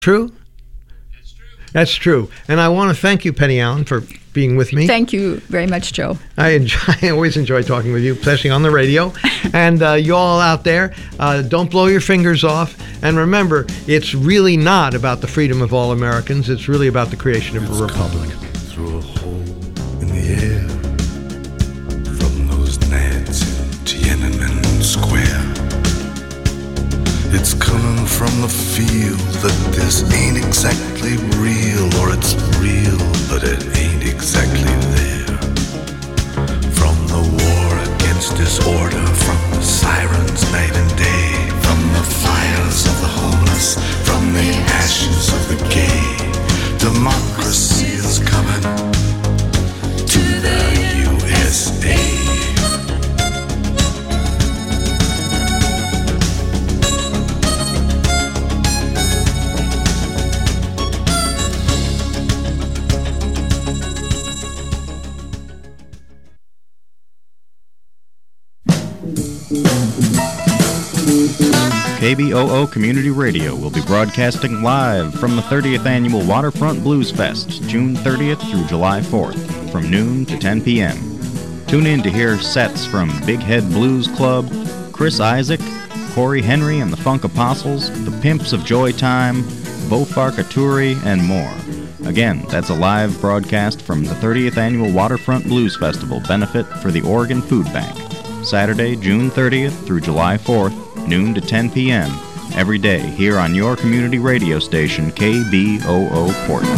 True? That's true. And I want to thank you, Penny Allen, for being with me. Thank you very much, Joe. I always enjoy talking with you, especially on the radio. And you all out there, don't blow your fingers off. And remember, it's really not about the freedom of all Americans. It's really about the creation of a republic. Through a hole in the air, from those gnats in Tiananmen Square. It's coming from the feel that this ain't exactly real, or it's real, but it ain't exactly there. From the war against disorder, from the sirens night and day, from the fires of the homeless, from the ashes of the gay, democracy is coming to the USA. KBOO Community Radio will be broadcasting live from the 30th Annual Waterfront Blues Fest, June 30th through July 4th, from noon to 10 p.m. Tune in to hear sets from Big Head Blues Club, Chris Isaac, Corey Henry and the Funk Apostles, the Pimps of Joy Time, Bo Farkaturi, and more. Again, that's a live broadcast from the 30th Annual Waterfront Blues Festival benefit for the Oregon Food Bank. Saturday, June 30th through July 4th, noon to 10 p.m. every day here on your community radio station, KBOO Portland.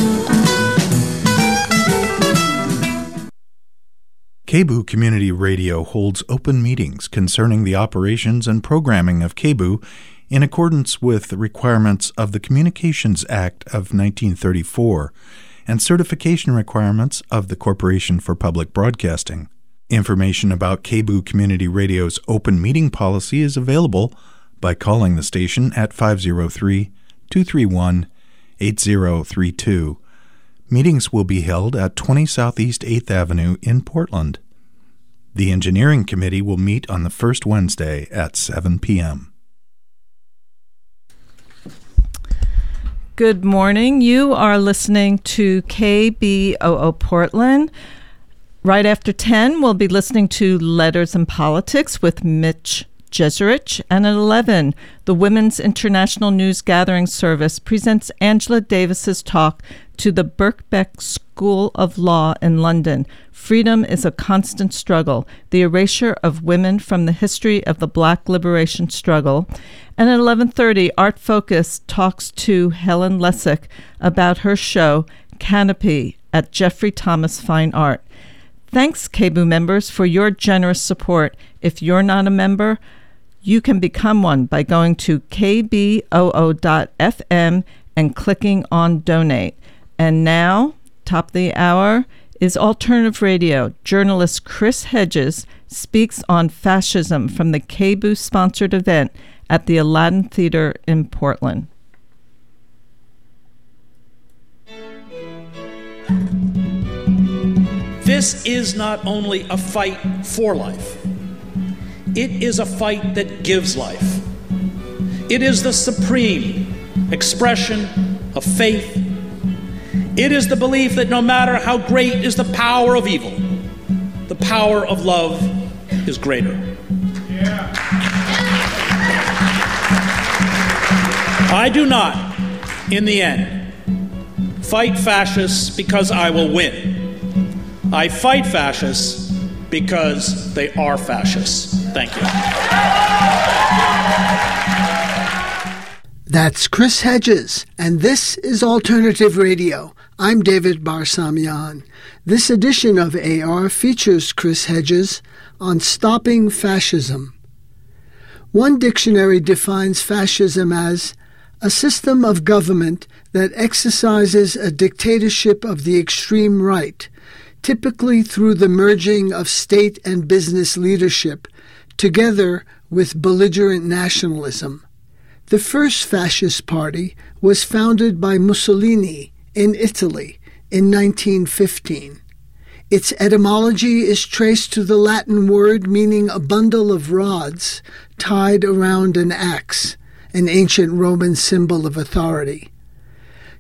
KBOO Community Radio holds open meetings concerning the operations and programming of KBOO in accordance with the requirements of the Communications Act of 1934 and certification requirements of the Corporation for Public Broadcasting. Information about KBOO Community Radio's open meeting policy is available by calling the station at 503-231-8032. Meetings will be held at 20 Southeast 8th Avenue in Portland. The Engineering Committee will meet on the first Wednesday at 7 p.m. Good morning. You are listening to KBOO Portland. Right after 10, we'll be listening to Letters and Politics with Mitch Jeserich. And at 11, the Women's International News Gathering Service presents Angela Davis's talk to the Birkbeck School of Law in London. Freedom is a constant struggle, the erasure of women from the history of the Black liberation struggle. And at 11:30, Art Focus talks to Helen Lessick about her show, Canopy, at Jeffrey Thomas Fine Art. Thanks, KBOO members, for your generous support. If you're not a member, you can become one by going to kboo.fm and clicking on Donate. And now, top of the hour, is Alternative Radio. Journalist Chris Hedges speaks on fascism from the KBOO-sponsored event at the Aladdin Theater in Portland. This is not only a fight for life, it is a fight that gives life. It is the supreme expression of faith. It is the belief that no matter how great is the power of evil, the power of love is greater. Yeah. I do not, in the end, fight fascists because I will win. I fight fascists because they are fascists. Thank you. That's Chris Hedges, and this is Alternative Radio. I'm David Barsamian. This edition of AR features Chris Hedges on stopping fascism. One dictionary defines fascism as a system of government that exercises a dictatorship of the extreme right, typically through the merging of state and business leadership, together with belligerent nationalism. The first fascist party was founded by Mussolini in Italy in 1915. Its etymology is traced to the Latin word meaning a bundle of rods tied around an axe, an ancient Roman symbol of authority.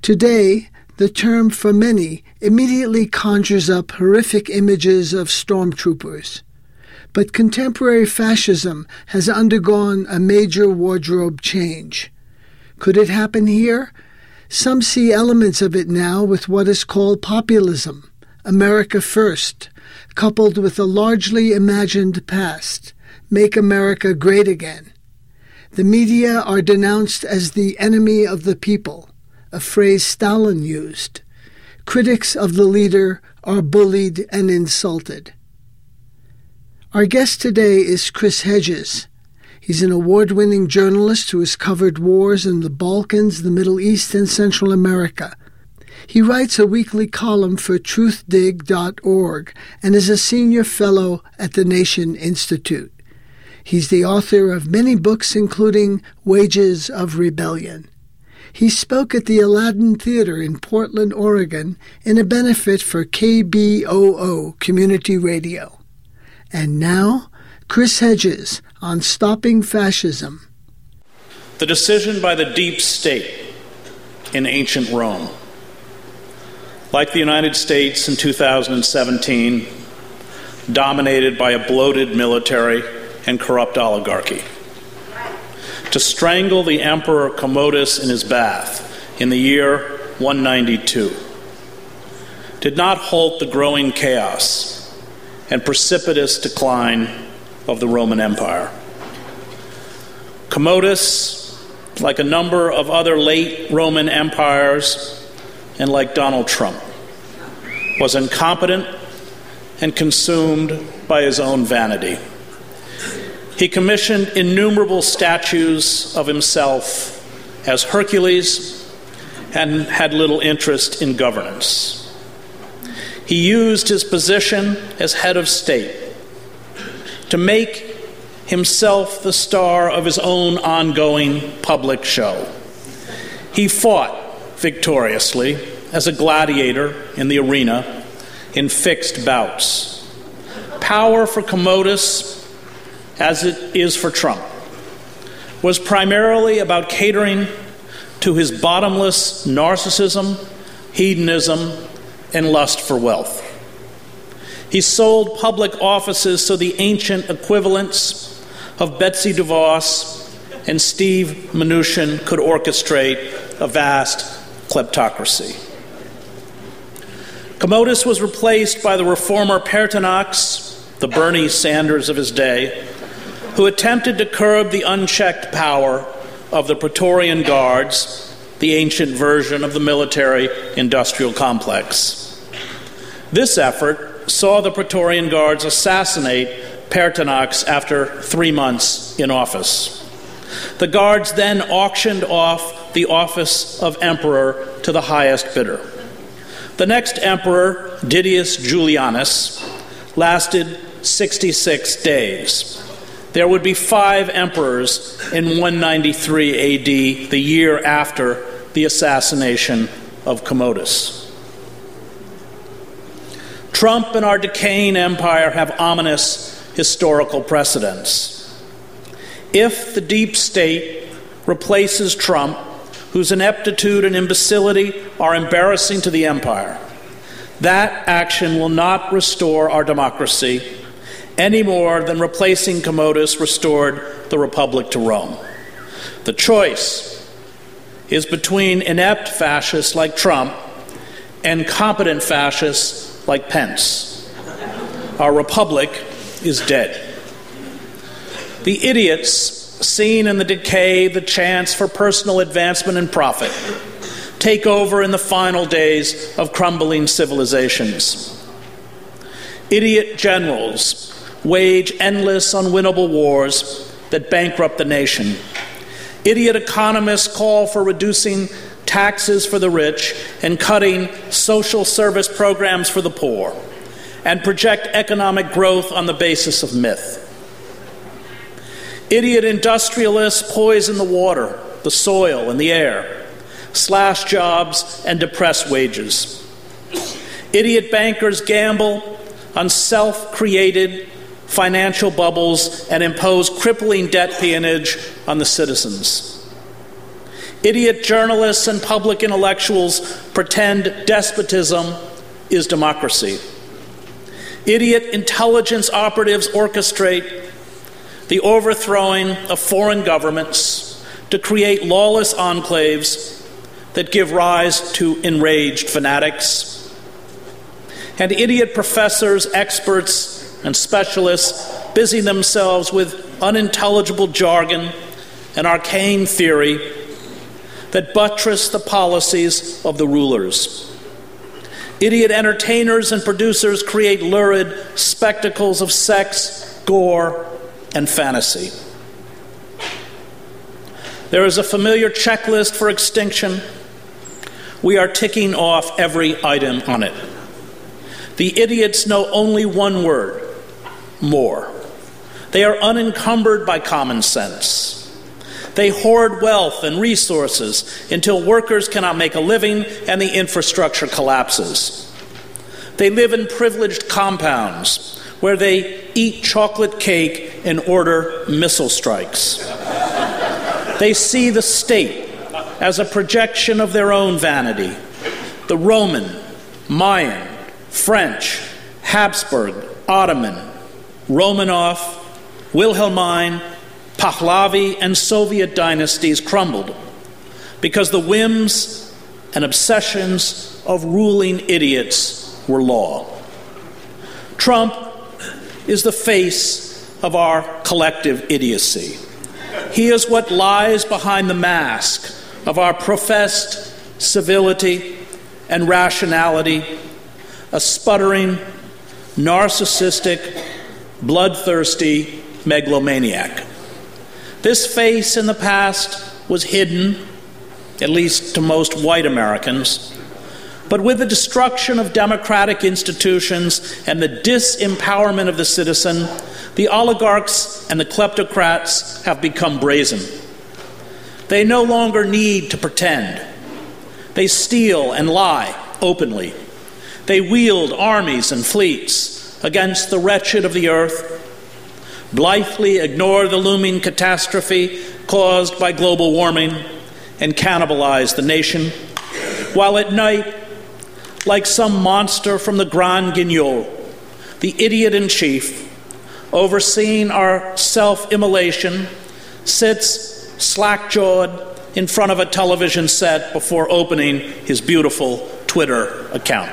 Today, the term for many immediately conjures up horrific images of stormtroopers. But contemporary fascism has undergone a major wardrobe change. Could it happen here? Some see elements of it now with what is called populism, America First, coupled with a largely imagined past, Make America Great Again. The media are denounced as the enemy of the people, a phrase Stalin used. Critics of the leader are bullied and insulted. Our guest today is Chris Hedges. He's an award-winning journalist who has covered wars in the Balkans, the Middle East, and Central America. He writes a weekly column for truthdig.org and is a senior fellow at the Nation Institute. He's the author of many books, including Wages of Rebellion. He spoke at the Aladdin Theater in Portland, Oregon, in a benefit for KBOO Community Radio. And now, Chris Hedges on Stopping Fascism. The decision by the deep state in ancient Rome, like the United States in 2017, dominated by a bloated military and corrupt oligarchy, to strangle the Emperor Commodus in his bath in the year 192, did not halt the growing chaos and precipitous decline of the Roman Empire. Commodus, like a number of other late Roman empires, and like Donald Trump, was incompetent and consumed by his own vanity. He commissioned innumerable statues of himself as Hercules and had little interest in governance. He used his position as head of state to make himself the star of his own ongoing public show. He fought victoriously as a gladiator in the arena in fixed bouts. Power for Commodus, as it is for Trump, was primarily about catering to his bottomless narcissism, hedonism, and lust for wealth. He sold public offices so the ancient equivalents of Betsy DeVos and Steve Mnuchin could orchestrate a vast kleptocracy. Commodus was replaced by the reformer Pertinax, the Bernie Sanders of his day, who attempted to curb the unchecked power of the Praetorian Guards, the ancient version of the military-industrial complex. This effort saw the Praetorian Guards assassinate Pertinax after 3 months in office. The Guards then auctioned off the office of emperor to the highest bidder. The next emperor, Didius Julianus, lasted 66 days. There would be 5 emperors in 193 AD, the year after the assassination of Commodus. Trump and our decaying empire have ominous historical precedents. If the deep state replaces Trump, whose ineptitude and imbecility are embarrassing to the empire, that action will not restore our democracy any more than replacing Commodus restored the Republic to Rome. The choice is between inept fascists like Trump and competent fascists like Pence. Our republic is dead. The idiots seen in the decay the chance for personal advancement and profit take over in the final days of crumbling civilizations. Idiot generals wage endless, unwinnable wars that bankrupt the nation. Idiot economists call for reducing taxes for the rich and cutting social service programs for the poor, and project economic growth on the basis of myth. Idiot industrialists poison the water, the soil, and the air, slash jobs, and depress wages. Idiot bankers gamble on self-created financial bubbles and impose crippling debt peonage on the citizens. Idiot journalists and public intellectuals pretend despotism is democracy. Idiot intelligence operatives orchestrate the overthrowing of foreign governments to create lawless enclaves that give rise to enraged fanatics. And idiot professors, experts, and specialists busy themselves with unintelligible jargon and arcane theory that buttress the policies of the rulers. Idiot entertainers and producers create lurid spectacles of sex, gore, and fantasy. There is a familiar checklist for extinction. We are ticking off every item on it. The idiots know only one word: more. They are unencumbered by common sense. They hoard wealth and resources until workers cannot make a living and the infrastructure collapses. They live in privileged compounds where they eat chocolate cake and order missile strikes. They see the state as a projection of their own vanity. The Roman, Mayan, French, Habsburg, Ottoman, Romanov, Wilhelmine, Pahlavi, and Soviet dynasties crumbled because the whims and obsessions of ruling idiots were law. Trump is the face of our collective idiocy. He is what lies behind the mask of our professed civility and rationality, a sputtering, narcissistic, bloodthirsty megalomaniac. This face in the past was hidden, at least to most white Americans, but with the destruction of democratic institutions and the disempowerment of the citizen, the oligarchs and the kleptocrats have become brazen. They no longer need to pretend. They steal and lie openly. They wield armies and fleets against the wretched of the earth, blithely ignore the looming catastrophe caused by global warming, and cannibalize the nation, while at night, like some monster from the Grand Guignol, the idiot-in-chief, overseeing our self-immolation, sits slack-jawed in front of a television set before opening his beautiful Twitter account.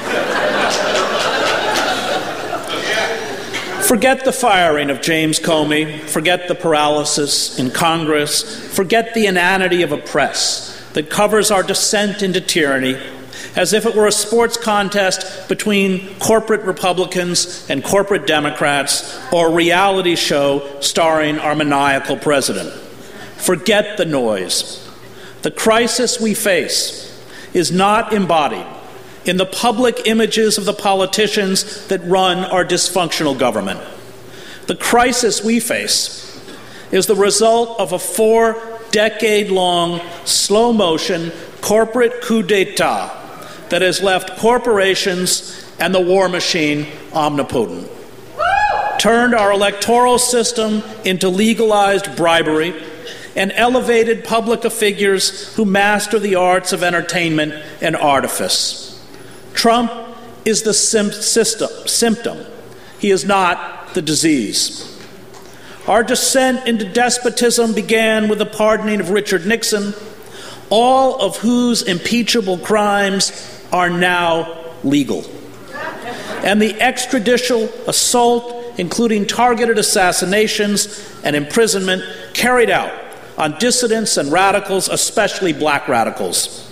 Forget the firing of James Comey, forget the paralysis in Congress, forget the inanity of a press that covers our descent into tyranny as if it were a sports contest between corporate Republicans and corporate Democrats or a reality show starring our maniacal president. Forget the noise. The crisis we face is not embodied in the public images of the politicians that run our dysfunctional government. The crisis we face is the result of a 4-decade-long, slow-motion corporate coup d'etat that has left corporations and the war machine omnipotent, turned our electoral system into legalized bribery, and elevated public figures who master the arts of entertainment and artifice. Trump is the symptom. He is not the disease. Our descent into despotism began with the pardoning of Richard Nixon, all of whose impeachable crimes are now legal. And the extrajudicial assault, including targeted assassinations and imprisonment, carried out on dissidents and radicals, especially black radicals.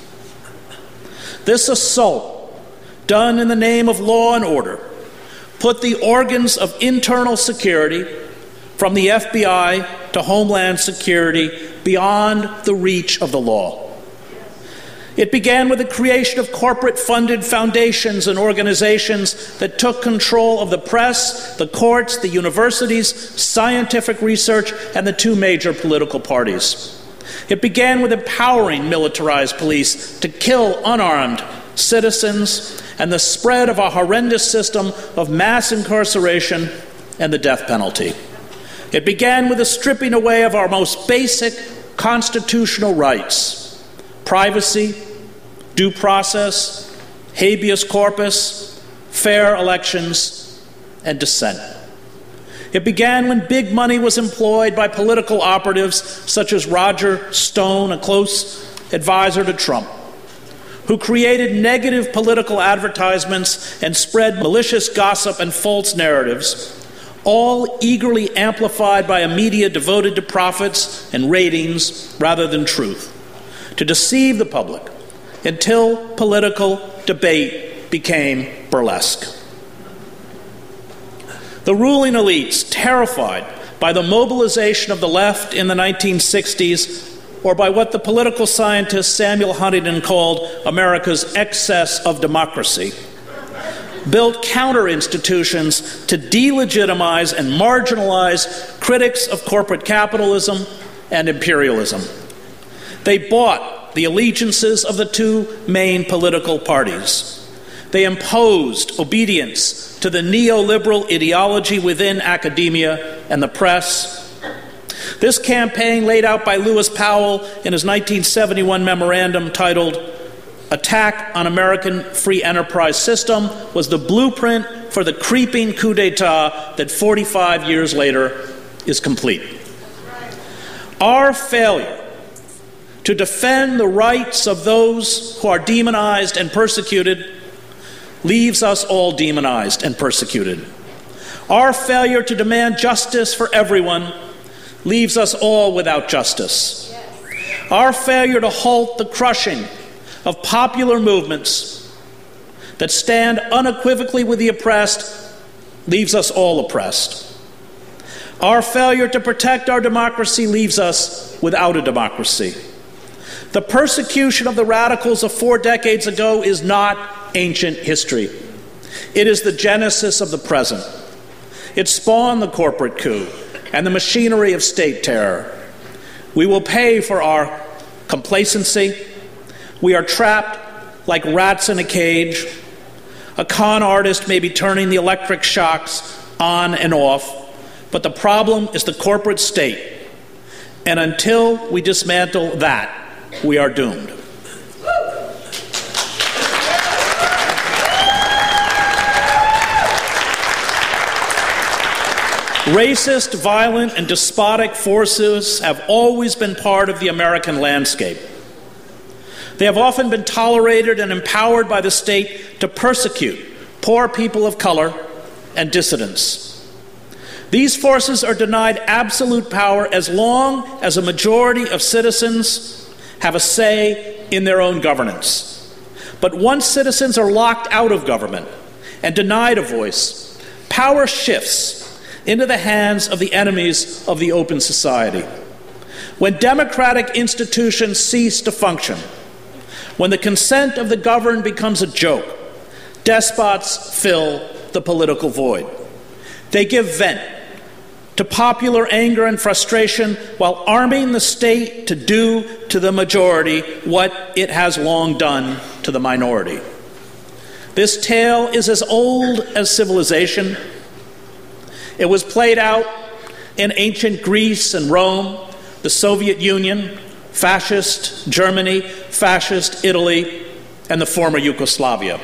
This assault, done in the name of law and order, put the organs of internal security, from the FBI to Homeland Security, beyond the reach of the law. It began with the creation of corporate-funded foundations and organizations that took control of the press, the courts, the universities, scientific research, and the 2 major political parties. It began with empowering militarized police to kill unarmed citizens and the spread of a horrendous system of mass incarceration and the death penalty. It began with the stripping away of our most basic constitutional rights, privacy, due process, habeas corpus, fair elections, and dissent. It began when big money was employed by political operatives such as Roger Stone, a close advisor to Trump, who created negative political advertisements and spread malicious gossip and false narratives, all eagerly amplified by a media devoted to profits and ratings rather than truth, to deceive the public until political debate became burlesque. The ruling elites, terrified by the mobilization of the left in the 1960s, or by what the political scientist Samuel Huntington called America's excess of democracy, built counter-institutions to delegitimize and marginalize critics of corporate capitalism and imperialism. They bought the allegiances of the two main political parties. They imposed obedience to the neoliberal ideology within academia and the press. This campaign, laid out by Lewis Powell in his 1971 memorandum titled Attack on American Free Enterprise System, was the blueprint for the creeping coup d'etat that 45 years later is complete. Our failure to defend the rights of those who are demonized and persecuted leaves us all demonized and persecuted. Our failure to demand justice for everyone leaves us all without justice. Our failure to halt the crushing of popular movements that stand unequivocally with the oppressed leaves us all oppressed. Our failure to protect our democracy leaves us without a democracy. The persecution of the radicals of 4 decades ago is not ancient history. It is the genesis of the present. It spawned the corporate coup and the machinery of state terror. We will pay for our complacency. We are trapped like rats in a cage. A con artist may be turning the electric shocks on and off, but the problem is the corporate state. And until we dismantle that, we are doomed. Racist, violent, and despotic forces have always been part of the American landscape. They have often been tolerated and empowered by the state to persecute poor people of color and dissidents. These forces are denied absolute power as long as a majority of citizens have a say in their own governance. But once citizens are locked out of government and denied a voice, power shifts into the hands of the enemies of the open society. When democratic institutions cease to function, when the consent of the governed becomes a joke, despots fill the political void. They give vent to popular anger and frustration while arming the state to do to the majority what it has long done to the minority. This tale is as old as civilization. It was played out in ancient Greece and Rome, the Soviet Union, fascist Germany, fascist Italy, and the former Yugoslavia.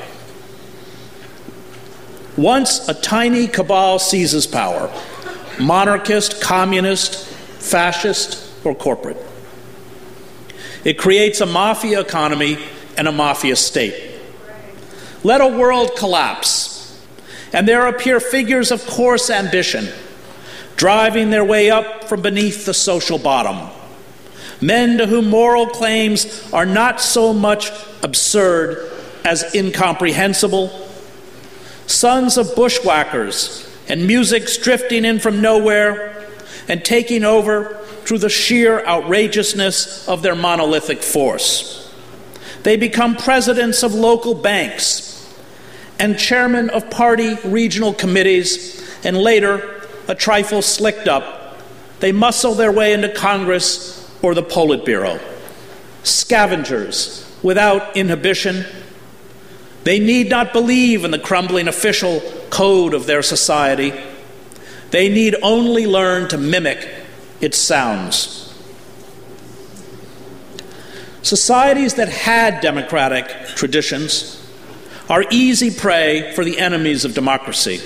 Once a tiny cabal seizes power, monarchist, communist, fascist, or corporate, it creates a mafia economy and a mafia state. Let a world collapse, and there appear figures of coarse ambition, driving their way up from beneath the social bottom. Men to whom moral claims are not so much absurd as incomprehensible. Sons of bushwhackers and musics drifting in from nowhere and taking over through the sheer outrageousness of their monolithic force. They become presidents of local banks and chairman of party regional committees, and later, a trifle slicked up, they muscle their way into Congress or the Politburo. Scavengers without inhibition. They need not believe in the crumbling official code of their society. They need only learn to mimic its sounds. Societies that had democratic traditions are easy prey for the enemies of democracy.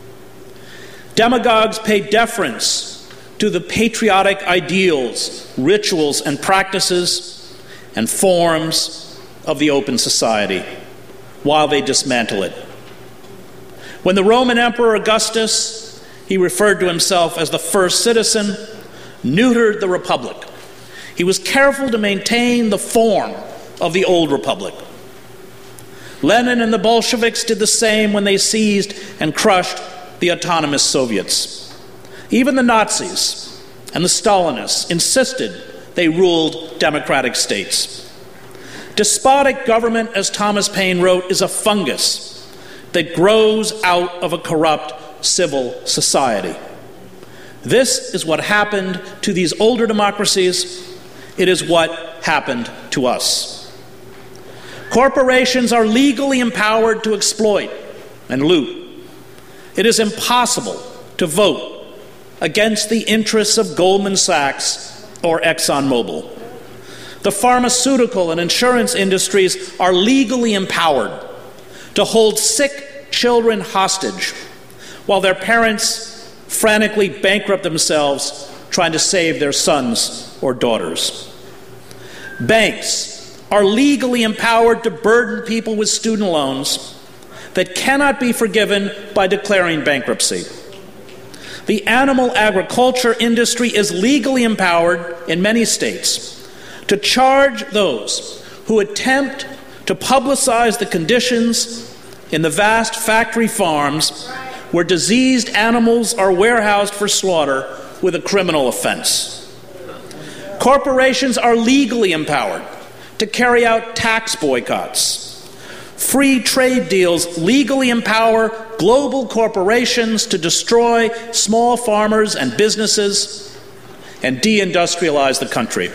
Demagogues pay deference to the patriotic ideals, rituals, and practices and forms of the open society while they dismantle it. When the Roman Emperor Augustus, he referred to himself as the first citizen, neutered the republic. He was careful to maintain the form of the old republic. Lenin and the Bolsheviks did the same when they seized and crushed the autonomous Soviets. Even the Nazis and the Stalinists insisted they ruled democratic states. Despotic government, as Thomas Paine wrote, is a fungus that grows out of a corrupt civil society. This is what happened to these older democracies. It is what happened to us. Corporations are legally empowered to exploit and loot. It is impossible to vote against the interests of Goldman Sachs or ExxonMobil. The pharmaceutical and insurance industries are legally empowered to hold sick children hostage while their parents frantically bankrupt themselves trying to save their sons or daughters. Banks are legally empowered to burden people with student loans that cannot be forgiven by declaring bankruptcy. The animal agriculture industry is legally empowered in many states to charge those who attempt to publicize the conditions in the vast factory farms where diseased animals are warehoused for slaughter with a criminal offense. Corporations are legally empowered to carry out tax boycotts. Free trade deals legally empower global corporations to destroy small farmers and businesses and deindustrialize the country.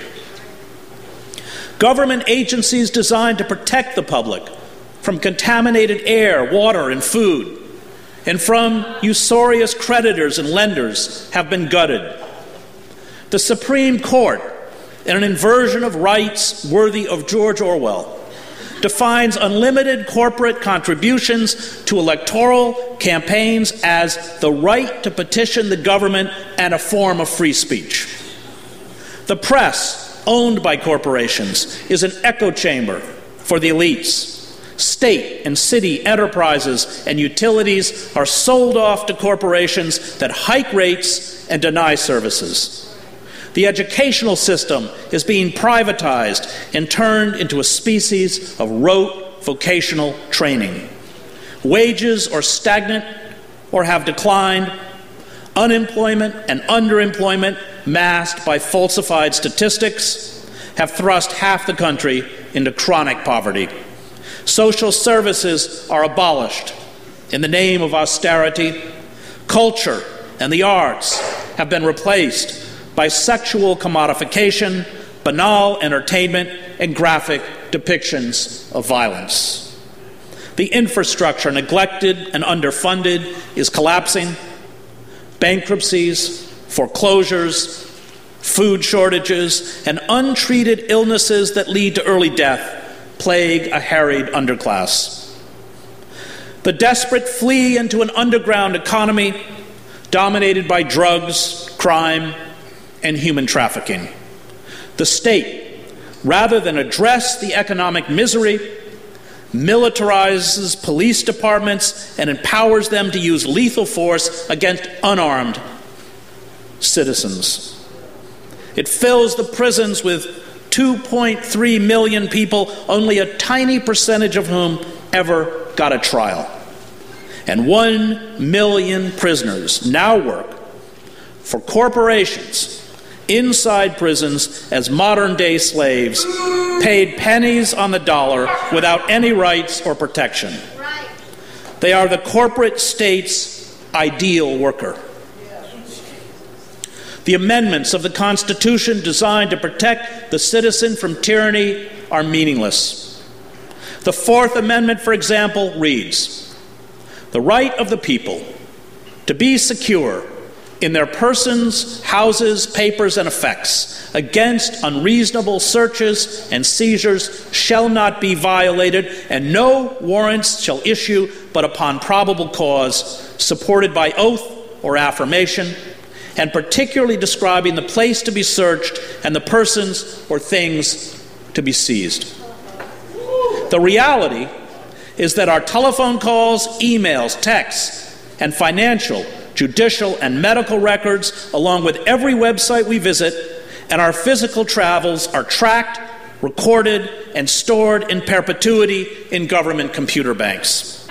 Government agencies designed to protect the public from contaminated air, water, and food, and from usurious creditors and lenders have been gutted. The Supreme Court, in an inversion of rights worthy of George Orwell, defines unlimited corporate contributions to electoral campaigns as the right to petition the government and a form of free speech. The press, owned by corporations, is an echo chamber for the elites. State and city enterprises and utilities are sold off to corporations that hike rates and deny services. The educational system is being privatized and turned into a species of rote vocational training. Wages are stagnant or have declined. Unemployment and underemployment, masked by falsified statistics, have thrust half the country into chronic poverty. Social services are abolished in the name of austerity. Culture and the arts have been replaced by sexual commodification, banal entertainment, and graphic depictions of violence. The infrastructure, neglected and underfunded, is collapsing. Bankruptcies, foreclosures, food shortages, and untreated illnesses that lead to early death plague a harried underclass. The desperate flee into an underground economy dominated by drugs, crime, and human trafficking. The state, rather than address the economic misery, militarizes police departments and empowers them to use lethal force against unarmed citizens. It fills the prisons with 2.3 million people, only a tiny percentage of whom ever got a trial. And 1 million prisoners now work for corporations inside prisons as modern-day slaves, paid pennies on the dollar without any rights or protection. They are the corporate state's ideal worker. The amendments of the Constitution designed to protect the citizen from tyranny are meaningless. The Fourth Amendment, for example, reads, "The right of the people to be secure in their persons, houses, papers, and effects against unreasonable searches and seizures shall not be violated, and no warrants shall issue but upon probable cause, supported by oath or affirmation, and particularly describing the place to be searched and the persons or things to be seized. The reality is that our telephone calls, emails, texts, and financial, judicial, and medical records, along with every website we visit, and our physical travels are tracked, recorded, and stored in perpetuity in government computer banks.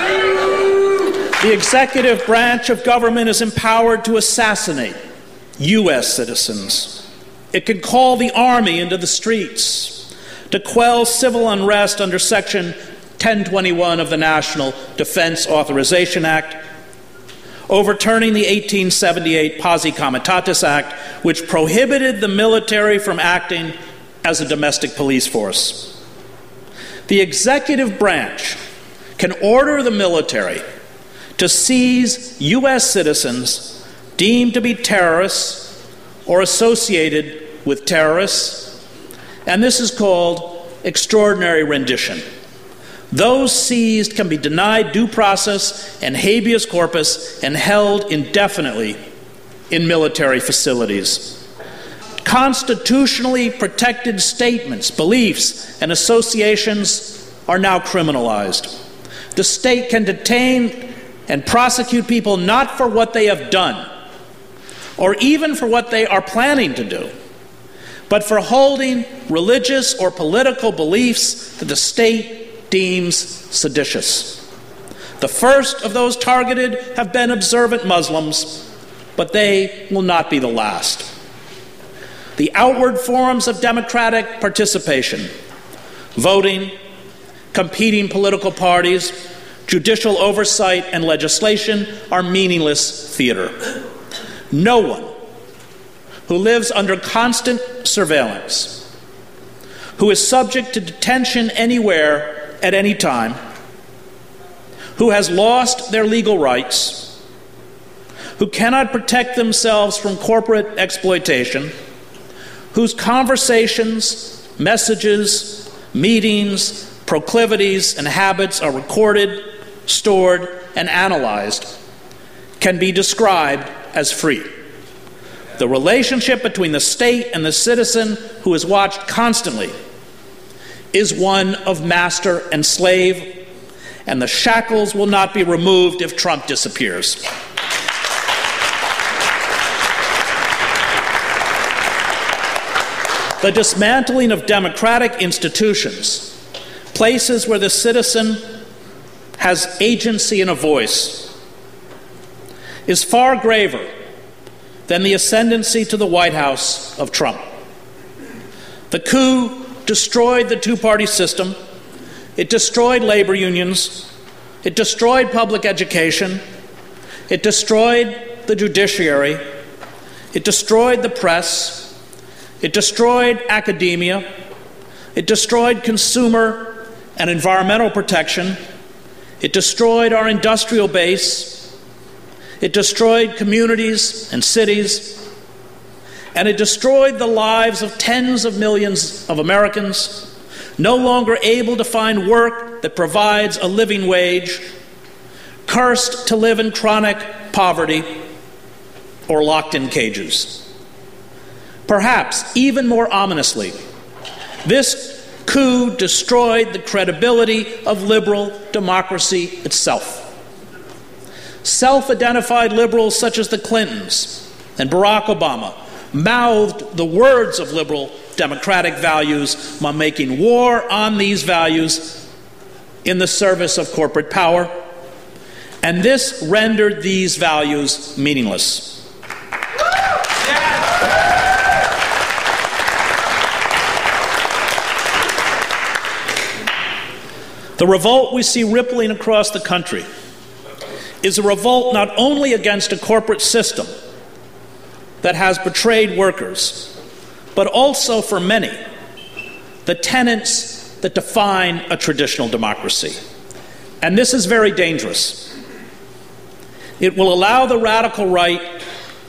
The executive branch of government is empowered to assassinate U.S. citizens. It can call the army into the streets to quell civil unrest under Section 1021 of the National Defense Authorization Act, overturning the 1878 Posse Comitatus Act, which prohibited the military from acting as a domestic police force. The executive branch can order the military to seize U.S. citizens deemed to be terrorists or associated with terrorists, and this is called extraordinary rendition. Those seized can be denied due process and habeas corpus and held indefinitely in military facilities. Constitutionally protected statements, beliefs, and associations are now criminalized. The state can detain and prosecute people not for what they have done, or even for what they are planning to do, but for holding religious or political beliefs that the state deems seditious. The first of those targeted have been observant Muslims, but they will not be the last. The outward forms of democratic participation, voting, competing political parties, judicial oversight, and legislation are meaningless theater. No one who lives under constant surveillance, who is subject to detention anywhere at any time, who has lost their legal rights, who cannot protect themselves from corporate exploitation, whose conversations, messages, meetings, proclivities, and habits are recorded, stored, and analyzed, can be described as free. The relationship between the state and the citizen who is watched constantly is one of master and slave, and the shackles will not be removed if Trump disappears. The dismantling of democratic institutions, places where the citizen has agency and a voice, is far graver than the ascendancy to the White House of Trump. The coup destroyed the two-party system. It destroyed labor unions. It destroyed public education. It destroyed the judiciary. It destroyed the press. It destroyed academia. It destroyed consumer and environmental protection. It destroyed our industrial base. It destroyed communities and cities. And it destroyed the lives of tens of millions of Americans, no longer able to find work that provides a living wage, cursed to live in chronic poverty, or locked in cages. Perhaps even more ominously, this coup destroyed the credibility of liberal democracy itself. Self-identified liberals such as the Clintons and Barack Obama mouthed the words of liberal democratic values while making war on these values in the service of corporate power, and this rendered these values meaningless. The revolt we see rippling across the country is a revolt not only against a corporate system that has betrayed workers, but also, for many, the tenets that define a traditional democracy. And this is very dangerous. It will allow the radical right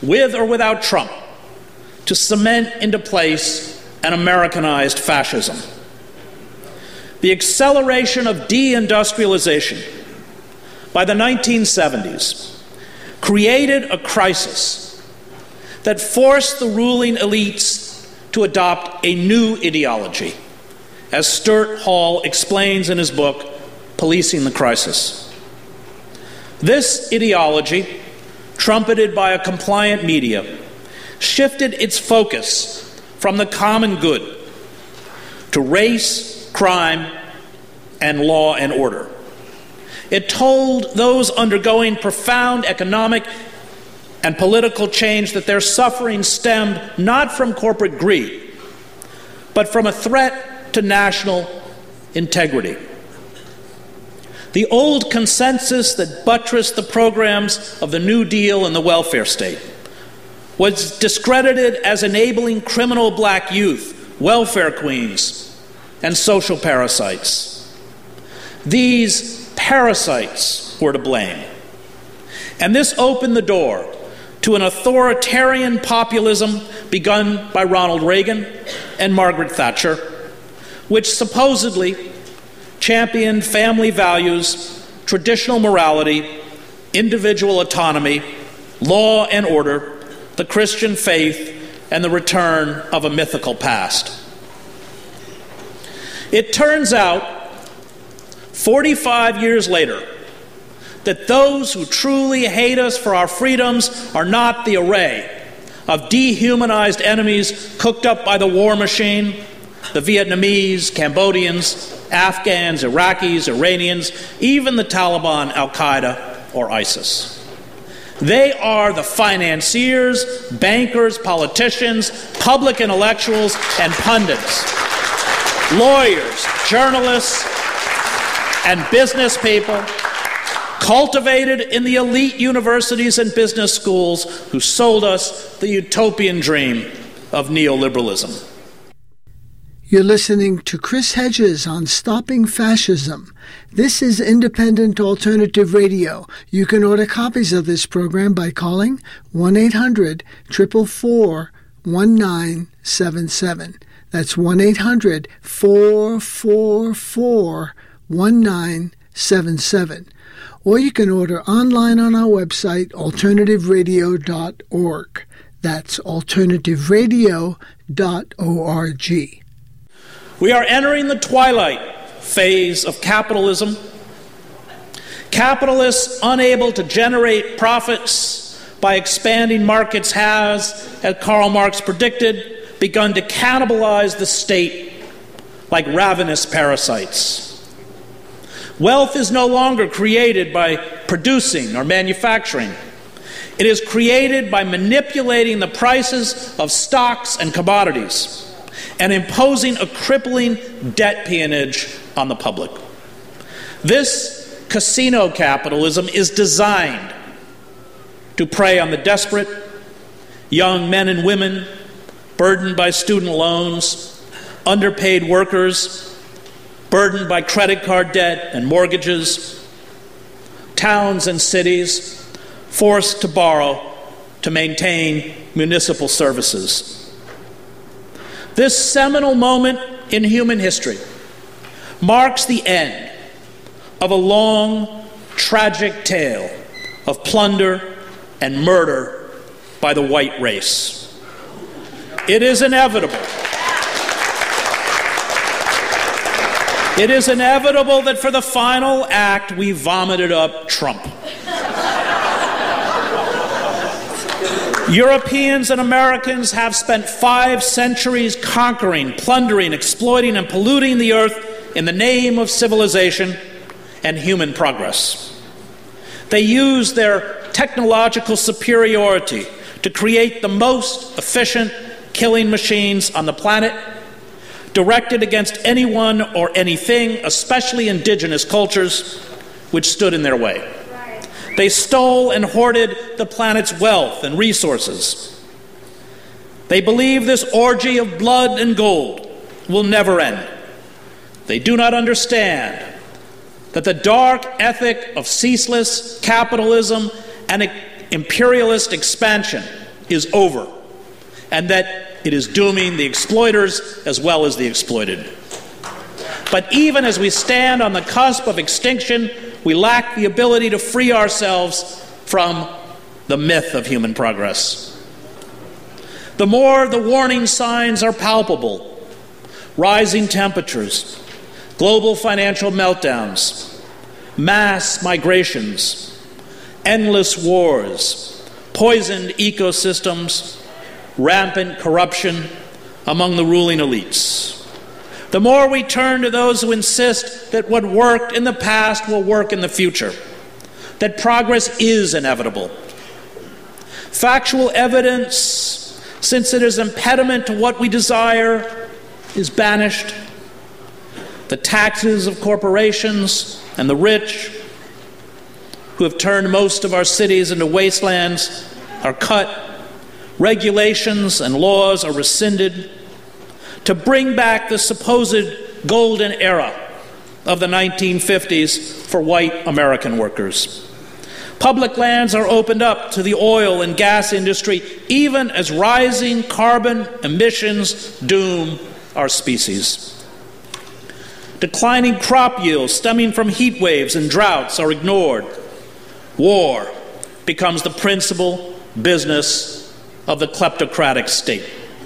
with or without Trump, to cement into place an Americanized fascism. The acceleration of deindustrialization by the 1970s created a crisis that forced the ruling elites to adopt a new ideology, as Sturt Hall explains in his book, Policing the Crisis. This ideology, trumpeted by a compliant media, shifted its focus from the common good to race, crime, and law and order. It told those undergoing profound economic and political change that their suffering stemmed not from corporate greed, but from a threat to national integrity. The old consensus that buttressed the programs of the New Deal and the welfare state was discredited as enabling criminal black youth, welfare queens, and social parasites. These parasites were to blame. And this opened the door to an authoritarian populism begun by Ronald Reagan and Margaret Thatcher, which supposedly championed family values, traditional morality, individual autonomy, law and order, the Christian faith, and the return of a mythical past. It turns out, 45 years later, that those who truly hate us for our freedoms are not the array of dehumanized enemies cooked up by the war machine, the Vietnamese, Cambodians, Afghans, Iraqis, Iranians, even the Taliban, Al-Qaeda, or ISIS. They are the financiers, bankers, politicians, public intellectuals, and pundits, lawyers, journalists, and business people cultivated in the elite universities and business schools who sold us the utopian dream of neoliberalism. You're listening to Chris Hedges on Stopping Fascism. This is Independent Alternative Radio. You can order copies of this program by calling 1-800-444-1977. That's 1-800-444-1977. Or you can order online on our website, alternativeradio.org. That's alternativeradio.org. We are entering the twilight phase of capitalism. Capitalists unable to generate profits by expanding markets has, as Karl Marx predicted, begun to cannibalize the state like ravenous parasites. Wealth is no longer created by producing or manufacturing. It is created by manipulating the prices of stocks and commodities and imposing a crippling debt peonage on the public. This casino capitalism is designed to prey on the desperate, young men and women burdened by student loans, underpaid workers burdened by credit card debt and mortgages, towns and cities forced to borrow to maintain municipal services. This seminal moment in human history marks the end of a long, tragic tale of plunder and murder by the white race. It is inevitable. It is inevitable that for the final act, we vomited up Trump. Europeans and Americans have spent 5 centuries conquering, plundering, exploiting, and polluting the earth in the name of civilization and human progress. They use their technological superiority to create the most efficient killing machines on the planet, directed against anyone or anything, especially indigenous cultures, which stood in their way. They stole and hoarded the planet's wealth and resources. They believe this orgy of blood and gold will never end. They do not understand that the dark ethic of ceaseless capitalism and imperialist expansion is over, and that it is dooming the exploiters as well as the exploited. But even as we stand on the cusp of extinction, we lack the ability to free ourselves from the myth of human progress. The more the warning signs are palpable, rising temperatures, global financial meltdowns, mass migrations, endless wars, poisoned ecosystems, rampant corruption among the ruling elites. The more we turn to those who insist that what worked in the past will work in the future, that progress is inevitable. Factual evidence, since it is an impediment to what we desire, is banished. The taxes of corporations and the rich, who have turned most of our cities into wastelands, are cut. Regulations and laws are rescinded to bring back the supposed golden era of the 1950s for white American workers. Public lands are opened up to the oil and gas industry, even as rising carbon emissions doom our species. Declining crop yields stemming from heat waves and droughts are ignored. War becomes the principal business of the kleptocratic state.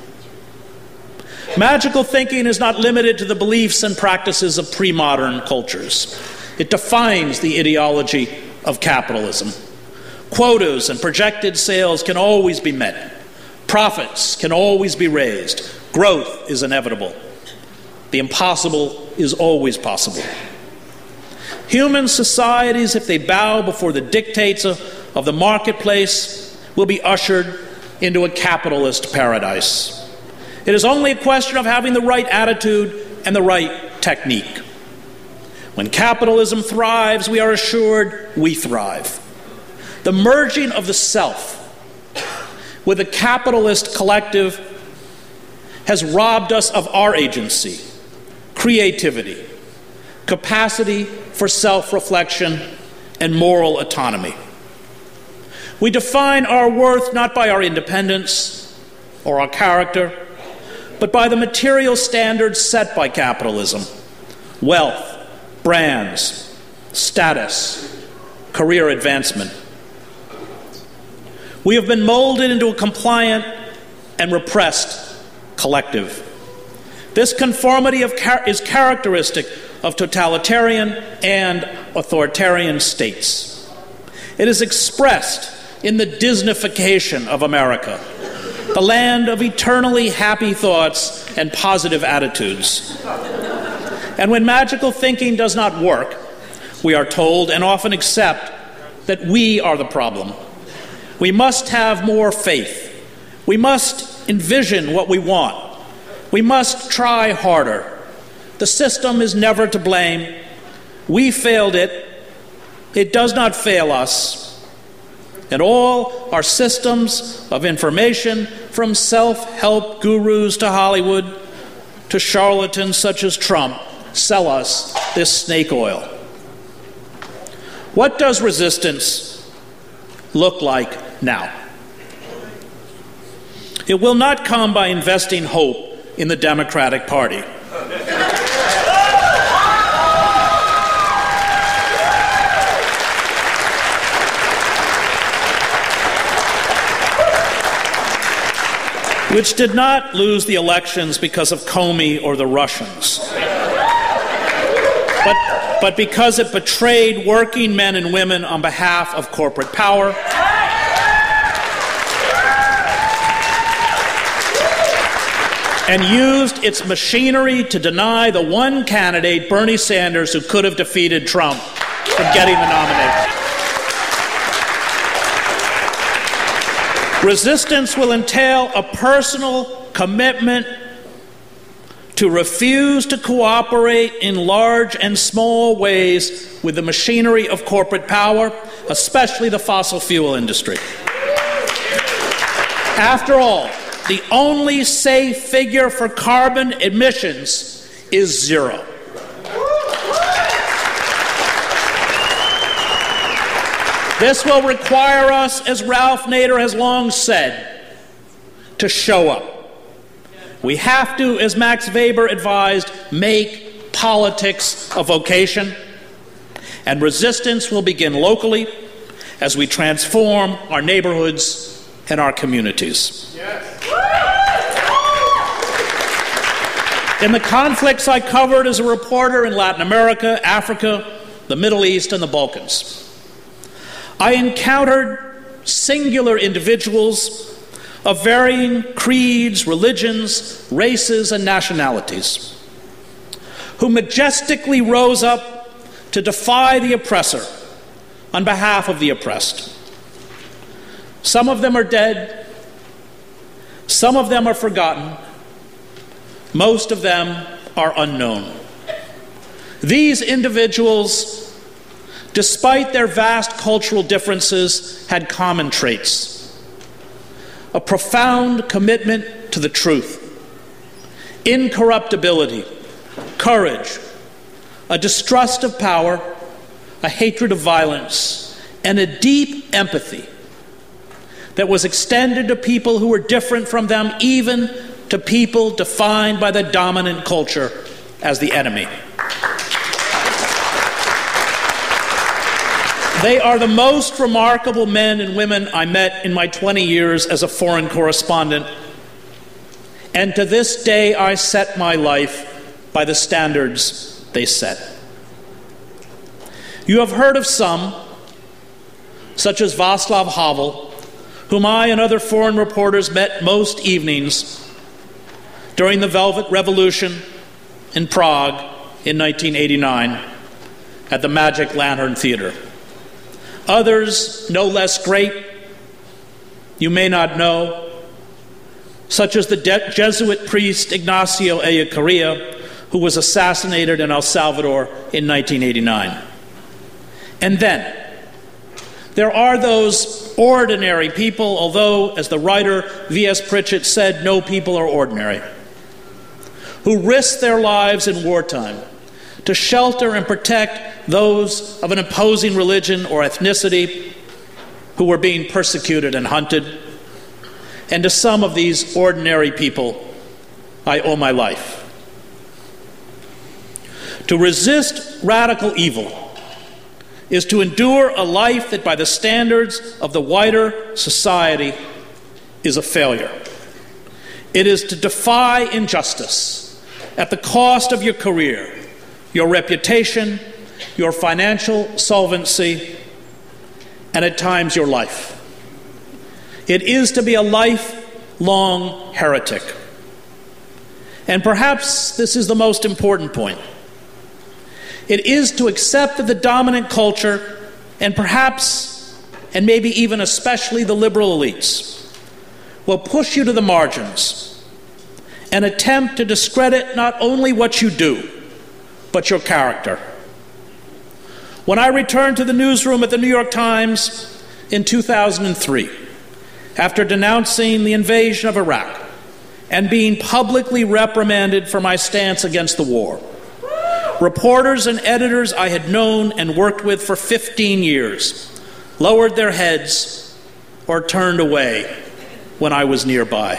Magical thinking is not limited to the beliefs and practices of pre-modern cultures. It defines the ideology of capitalism. Quotas and projected sales can always be met. Profits can always be raised. Growth is inevitable. The impossible is always possible. Human societies, if they bow before the dictates of the marketplace, will be ushered into a capitalist paradise. It is only a question of having the right attitude and the right technique. When capitalism thrives, we are assured we thrive. The merging of the self with the capitalist collective has robbed us of our agency, creativity, capacity for self-reflection, and moral autonomy. We define our worth not by our independence or our character, but by the material standards set by capitalism: wealth, brands, status, career advancement. We have been molded into a compliant and repressed collective. This conformity is characteristic of totalitarian and authoritarian states. It is expressed in the Disneyfication of America, the land of eternally happy thoughts and positive attitudes. And when magical thinking does not work, we are told and often accept that we are the problem. We must have more faith. We must envision what we want. We must try harder. The system is never to blame. We failed it. It does not fail us. And all our systems of information, from self-help gurus to Hollywood to charlatans such as Trump, sell us this snake oil. What does resistance look like now? It will not come by investing hope in the Democratic Party. Which did not lose the elections because of Comey or the Russians, but because it betrayed working men and women on behalf of corporate power, and used its machinery to deny the one candidate, Bernie Sanders, who could have defeated Trump, from getting the nomination. Resistance will entail a personal commitment to refuse to cooperate in large and small ways with the machinery of corporate power, especially the fossil fuel industry. After all, the only safe figure for carbon emissions is zero. This will require us, as Ralph Nader has long said, to show up. We have to, as Max Weber advised, make politics a vocation, and resistance will begin locally as we transform our neighborhoods and our communities. Yes. In the conflicts I covered as a reporter in Latin America, Africa, the Middle East, and the Balkans, I encountered singular individuals of varying creeds, religions, races, and nationalities, who majestically rose up to defy the oppressor on behalf of the oppressed. Some of them are dead, some of them are forgotten, most of them are unknown. These individuals, despite their vast cultural differences, had common traits: a profound commitment to the truth, incorruptibility, courage, a distrust of power, a hatred of violence, and a deep empathy that was extended to people who were different from them, even to people defined by the dominant culture as the enemy. They are the most remarkable men and women I met in my 20 years as a foreign correspondent, and to this day I set my life by the standards they set. You have heard of some, such as Václav Havel, whom I and other foreign reporters met most evenings during the Velvet Revolution in Prague in 1989 at the Magic Lantern Theater. Others, no less great, you may not know, such as the Jesuit priest Ignacio Ellacuría, who was assassinated in El Salvador in 1989. And then, there are those ordinary people, although, as the writer V.S. Pritchett said, no people are ordinary, who risk their lives in wartime to shelter and protect those of an opposing religion or ethnicity who were being persecuted and hunted. And to some of these ordinary people, I owe my life. To resist radical evil is to endure a life that, by the standards of the wider society, is a failure. It is to defy injustice at the cost of your career, your reputation, your financial solvency, and at times your life. It is to be a lifelong heretic. And perhaps this is the most important point. It is to accept that the dominant culture, and perhaps, and maybe even especially the liberal elites, will push you to the margins and attempt to discredit not only what you do, but your character. When I returned to the newsroom at the New York Times in 2003, after denouncing the invasion of Iraq and being publicly reprimanded for my stance against the war, reporters and editors I had known and worked with for 15 years lowered their heads or turned away when I was nearby.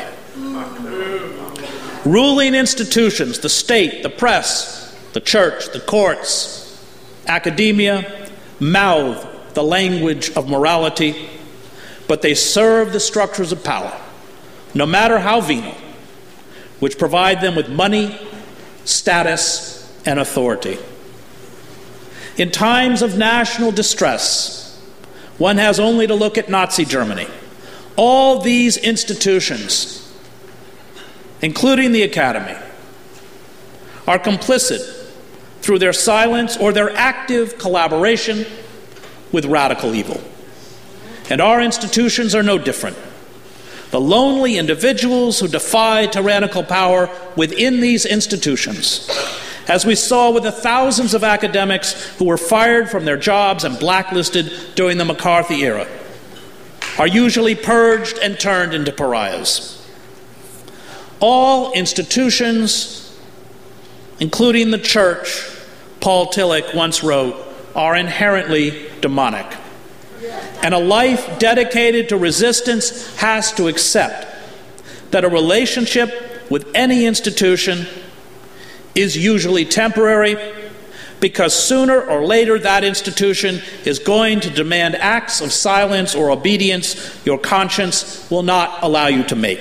Ruling institutions, the state, the press, the church, the courts, academia, mouth the language of morality, but they serve the structures of power, no matter how venal, which provide them with money, status, and authority. In times of national distress, one has only to look at Nazi Germany. All these institutions, including the Academy, are complicit through their silence or their active collaboration with radical evil. And our institutions are no different. The lonely individuals who defy tyrannical power within these institutions, as we saw with the thousands of academics who were fired from their jobs and blacklisted during the McCarthy era, are usually purged and turned into pariahs. All institutions, including the church, Paul Tillich once wrote, are inherently demonic. And a life dedicated to resistance has to accept that a relationship with any institution is usually temporary, because sooner or later that institution is going to demand acts of silence or obedience your conscience will not allow you to make.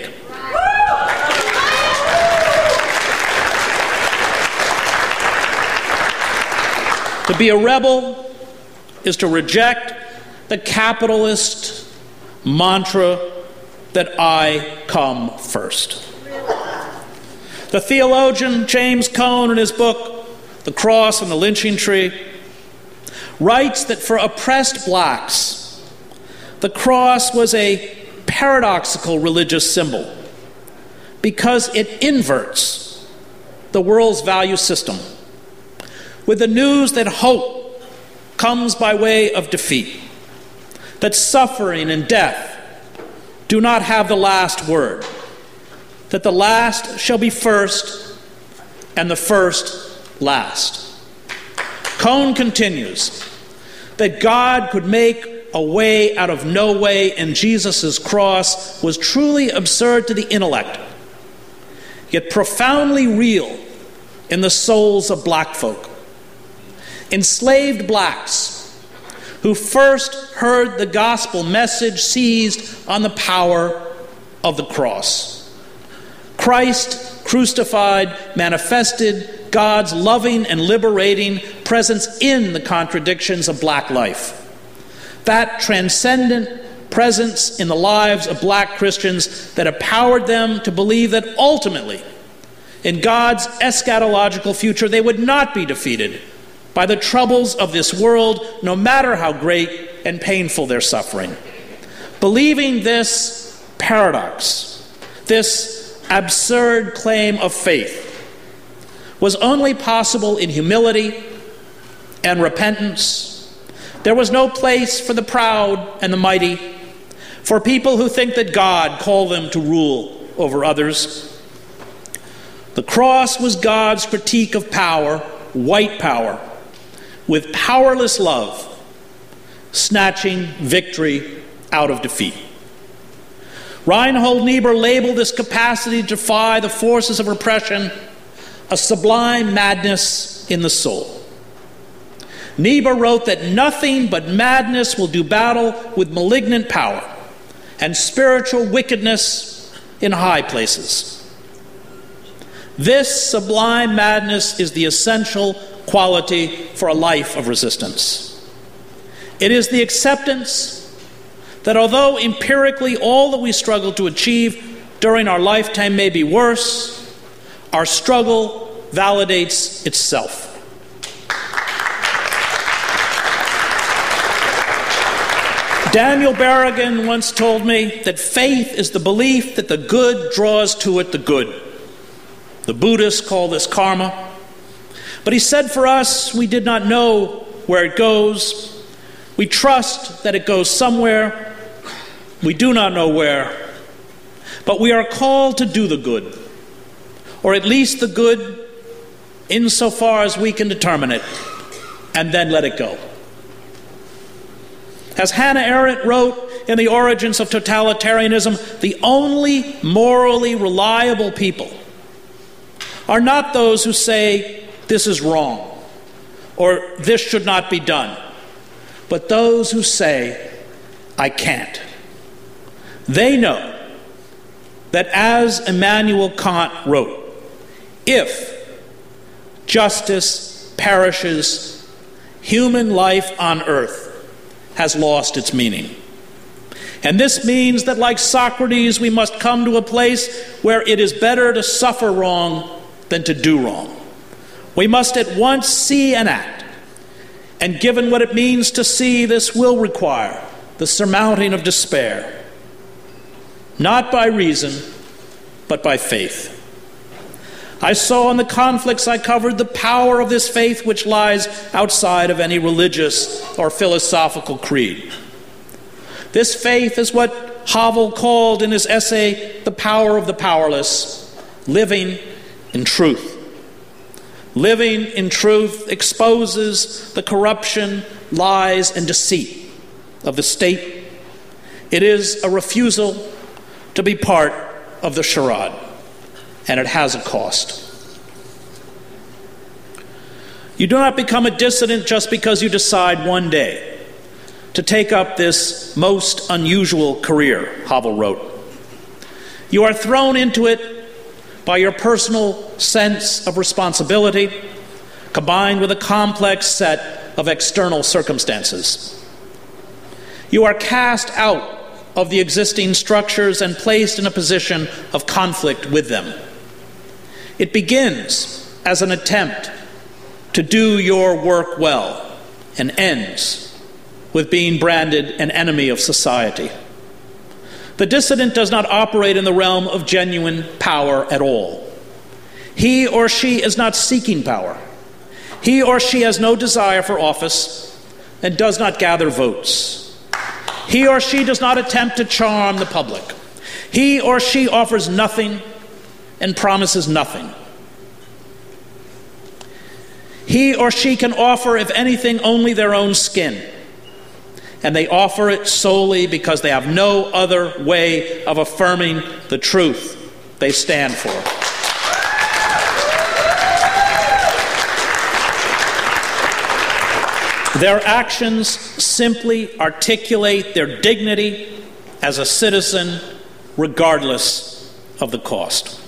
To be a rebel is to reject the capitalist mantra that I come first. The theologian James Cone, in his book, The Cross and the Lynching Tree, writes that for oppressed blacks, the cross was a paradoxical religious symbol because it inverts the world's value system with the news that hope comes by way of defeat, that suffering and death do not have the last word, that the last shall be first and the first last. Cone continues that God could make a way out of no way in Jesus' cross was truly absurd to the intellect, yet profoundly real in the souls of black folk. Enslaved blacks who first heard the gospel message seized on the power of the cross. Christ, crucified, manifested God's loving and liberating presence in the contradictions of black life. That transcendent presence in the lives of black Christians that empowered them to believe that ultimately, in God's eschatological future, they would not be defeated by the troubles of this world, no matter how great and painful their suffering. Believing this paradox, this absurd claim of faith, was only possible in humility and repentance. There was no place for the proud and the mighty, for people who think that God called them to rule over others. The cross was God's critique of power, white power, with powerless love, snatching victory out of defeat. Reinhold Niebuhr labeled this capacity to defy the forces of repression a sublime madness in the soul. Niebuhr wrote that nothing but madness will do battle with malignant power and spiritual wickedness in high places. This sublime madness is the essential quality for a life of resistance. It is the acceptance that although empirically all that we struggle to achieve during our lifetime may be worse, our struggle validates itself. Daniel Berrigan once told me that faith is the belief that the good draws to it the good. The Buddhists call this karma. But he said for us, we did not know where it goes. We trust that it goes somewhere. We do not know where. But we are called to do the good, or at least the good insofar as we can determine it, and then let it go. As Hannah Arendt wrote in The Origins of Totalitarianism, the only morally reliable people are not those who say this is wrong or this should not be done, but those who say I can't. They know that, as Immanuel Kant wrote, if justice perishes, human life on earth has lost its meaning. And this means that, like Socrates, we must come to a place where it is better to suffer wrong than to do wrong. We must at once see and act. And given what it means to see, this will require the surmounting of despair, not by reason, but by faith. I saw in the conflicts I covered the power of this faith which lies outside of any religious or philosophical creed. This faith is what Havel called in his essay, The Power of the Powerless, living in truth. Living in truth exposes the corruption, lies, and deceit of the state. It is a refusal to be part of the charade, and it has a cost. You do not become a dissident just because you decide one day to take up this most unusual career, Havel wrote. You are thrown into it by your personal sense of responsibility, combined with a complex set of external circumstances. You are cast out of the existing structures and placed in a position of conflict with them. It begins as an attempt to do your work well and ends with being branded an enemy of society. The dissident does not operate in the realm of genuine power at all. He or she is not seeking power. He or she has no desire for office and does not gather votes. He or she does not attempt to charm the public. He or she offers nothing and promises nothing. He or she can offer, if anything, only their own skin. And they offer it solely because they have no other way of affirming the truth they stand for. Their actions simply articulate their dignity as a citizen, regardless of the cost.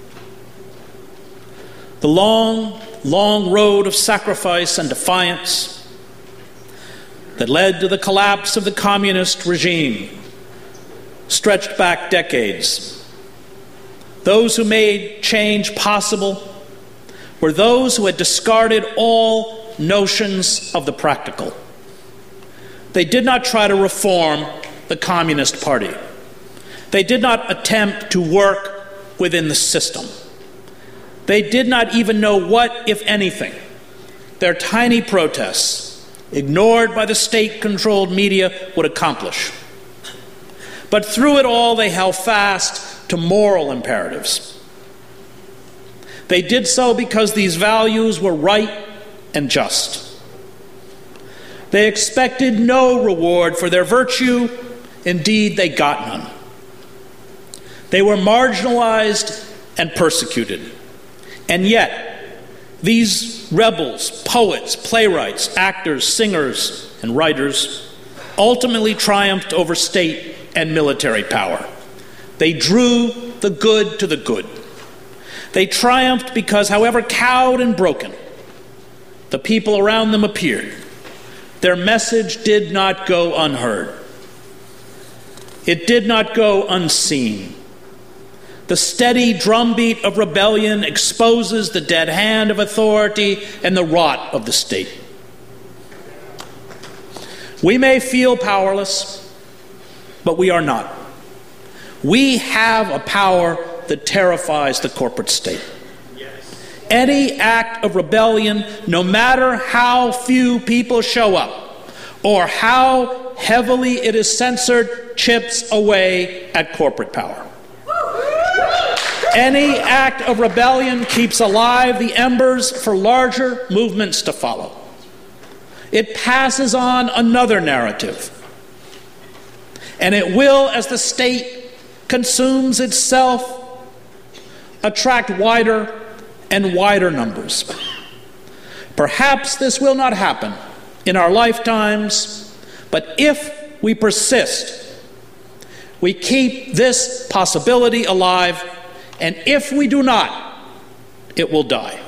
The long road of sacrifice and defiance that led to the collapse of the communist regime stretched back decades. Those who made change possible were those who had discarded all notions of the practical. They did not try to reform the Communist Party. They did not attempt to work within the system. They did not even know what, if anything, their tiny protests, ignored by the state-controlled media, would accomplish. But through it all, they held fast to moral imperatives. They did so because these values were right and just. They expected no reward for their virtue. Indeed, they got none. They were marginalized and persecuted. And yet, these rebels, poets, playwrights, actors, singers, and writers ultimately triumphed over state and military power. They drew the good to the good. They triumphed because, however cowed and broken the people around them appeared, their message did not go unheard. It did not go unseen. The steady drumbeat of rebellion exposes the dead hand of authority and the rot of the state. We may feel powerless, but we are not. We have a power that terrifies the corporate state. Any act of rebellion, no matter how few people show up or how heavily it is censored, chips away at corporate power. Any act of rebellion keeps alive the embers for larger movements to follow. It passes on another narrative. And it will, as the state consumes itself, attract wider and wider numbers. Perhaps this will not happen in our lifetimes, but if we persist, we keep this possibility alive, and if we do not, it will die.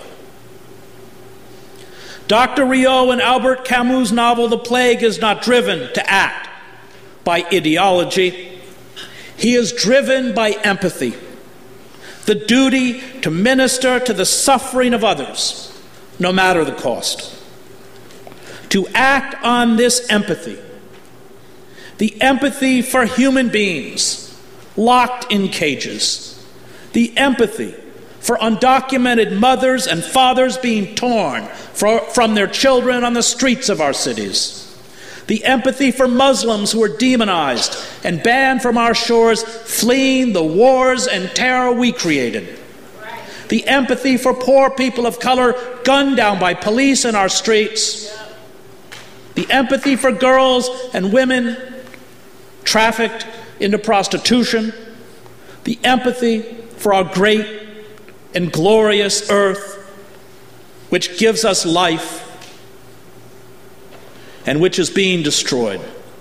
Dr. Rio and Albert Camus' novel The Plague is not driven to act by ideology. He is driven by empathy, the duty to minister to the suffering of others, no matter the cost. To act on this empathy, the empathy for human beings locked in cages, the empathy for undocumented mothers and fathers being torn from their children on the streets of our cities, the empathy for Muslims who are demonized and banned from our shores, fleeing the wars and terror we created, the empathy for poor people of color gunned down by police in our streets, the empathy for girls and women trafficked into prostitution, the empathy for our great and glorious earth, which gives us life and which is being destroyed,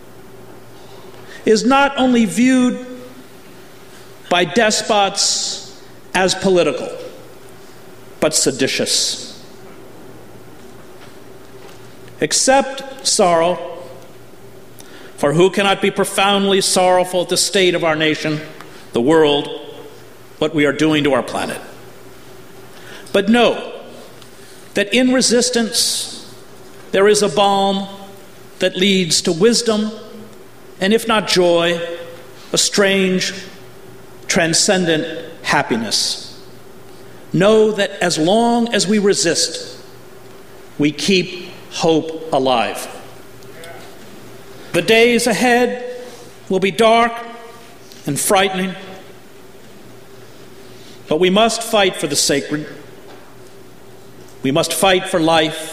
is not only viewed by despots as political, but seditious. Accept sorrow, for who cannot be profoundly sorrowful at the state of our nation, the world, what we are doing to our planet. But know that in resistance there is a balm that leads to wisdom, and if not joy, a strange, transcendent happiness. Know that as long as we resist, we keep hope alive. The days ahead will be dark and frightening, but we must fight for the sacred. We must fight for life.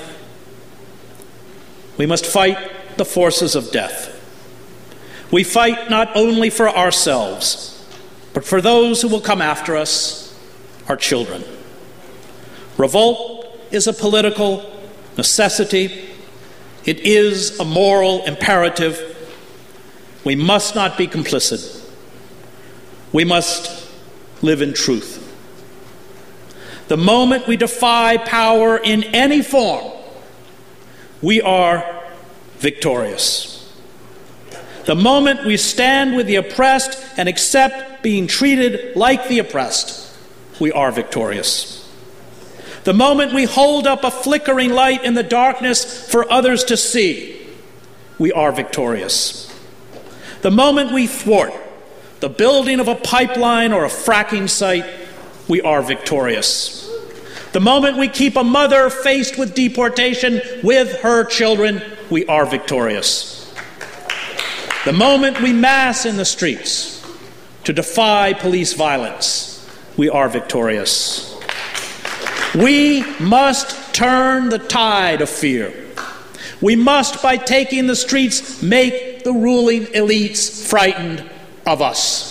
We must fight the forces of death. We fight not only for ourselves, but for those who will come after us, our children. Revolt is a political necessity. It is a moral imperative. We must not be complicit. We must live in truth. The moment we defy power in any form, we are victorious. The moment we stand with the oppressed and accept being treated like the oppressed, we are victorious. The moment we hold up a flickering light in the darkness for others to see, we are victorious. The moment we thwart the building of a pipeline or a fracking site, we are victorious. The moment we keep a mother faced with deportation with her children, we are victorious. The moment we mass in the streets to defy police violence, we are victorious. We must turn the tide of fear. We must, by taking the streets, make the ruling elites frightened of us.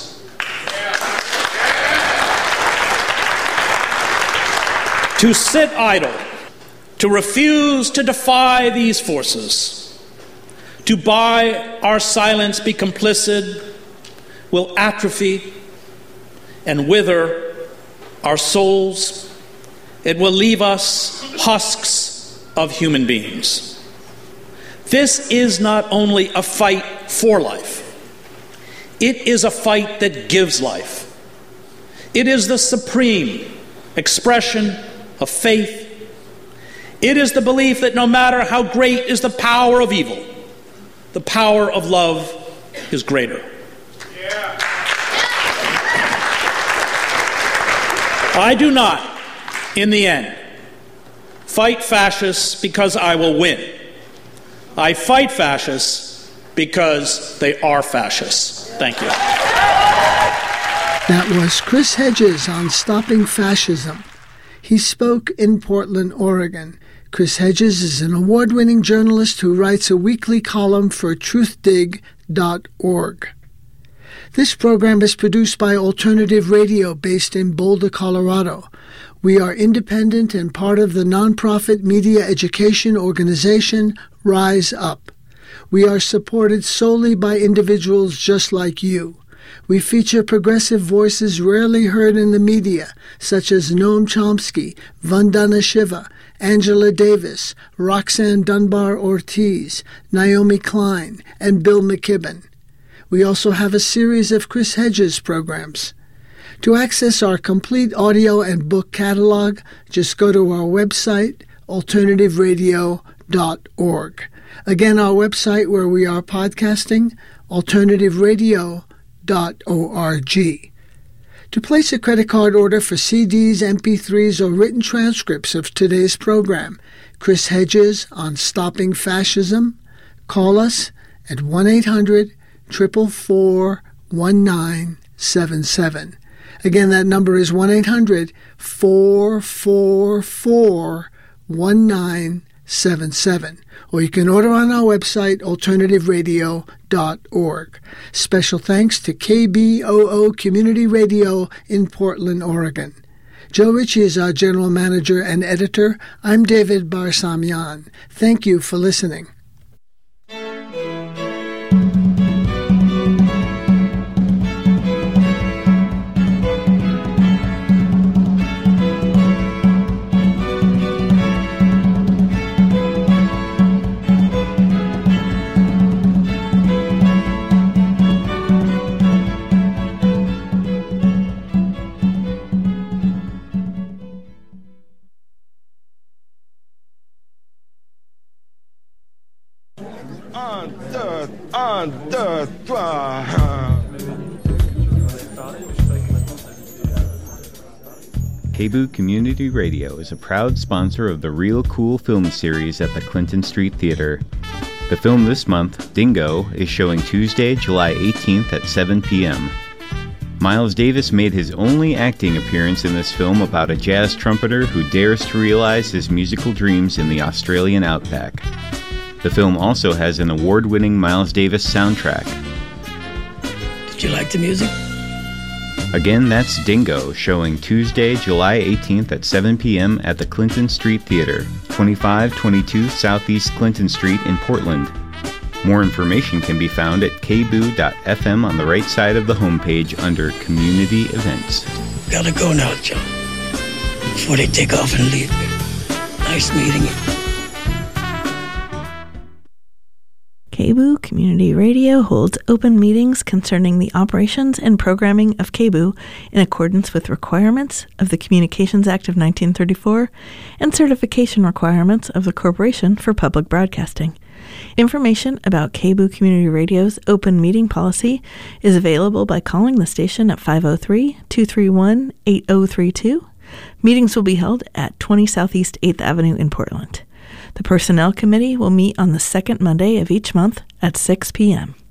To sit idle, to refuse to defy these forces, to by our silence be complicit, will atrophy and wither our souls. It will leave us husks of human beings. This is not only a fight for life, it is a fight that gives life. It is the supreme expression of faith. It is the belief that no matter how great is the power of evil, the power of love is greater. I do not, in the end, fight fascists because I will win. I fight fascists because they are fascists. Thank you. That was Chris Hedges on Stopping Fascism. He spoke in Portland, Oregon. Chris Hedges is an award-winning journalist who writes a weekly column for truthdig.org. This program is produced by Alternative Radio based in Boulder, Colorado. We are independent and part of the nonprofit media education organization Rise Up. We are supported solely by individuals just like you. We feature progressive voices rarely heard in the media, such as Noam Chomsky, Vandana Shiva, Angela Davis, Roxanne Dunbar-Ortiz, Naomi Klein, and Bill McKibben. We also have a series of Chris Hedges programs. To access our complete audio and book catalog, just go to our website, alternativeradio.org. Again, our website where we are podcasting, alternativeradio.org. To place a credit card order for CDs, MP3s, or written transcripts of today's program, Chris Hedges on Stopping Fascism, call us at 1-800-444-1977. Again, that number is 1-800-444-1977. 888-866-7877. Or you can order on our website, alternativeradio.org. Special thanks to KBOO Community Radio in Portland, Oregon. Joe Ritchie is our general manager and editor. I'm David Barsamian. Thank you for listening. KBOO Community Radio is a proud sponsor of the Real Cool film series at the Clinton Street Theater. The film this month, Dingo, is showing Tuesday, July 18th at 7 p.m. Miles Davis made his only acting appearance in this film about a jazz trumpeter who dares to realize his musical dreams in the Australian outback. The film also has an award-winning Miles Davis soundtrack. Did you like the music? Again, that's Dingo, showing Tuesday, July 18th at 7 p.m. at the Clinton Street Theater, 2522 Southeast Clinton Street in Portland. More information can be found at kboo.fm on the right side of the homepage under Community Events. Gotta go now, John, before they take off and leave me. Nice meeting you. KBOO Community Radio holds open meetings concerning the operations and programming of KBOO in accordance with requirements of the Communications Act of 1934 and certification requirements of the Corporation for Public Broadcasting. Information about KBOO Community Radio's open meeting policy is available by calling the station at 503-231-8032. Meetings will be held at 20 Southeast 8th Avenue in Portland. The Personnel Committee will meet on the second Monday of each month at 6 p.m.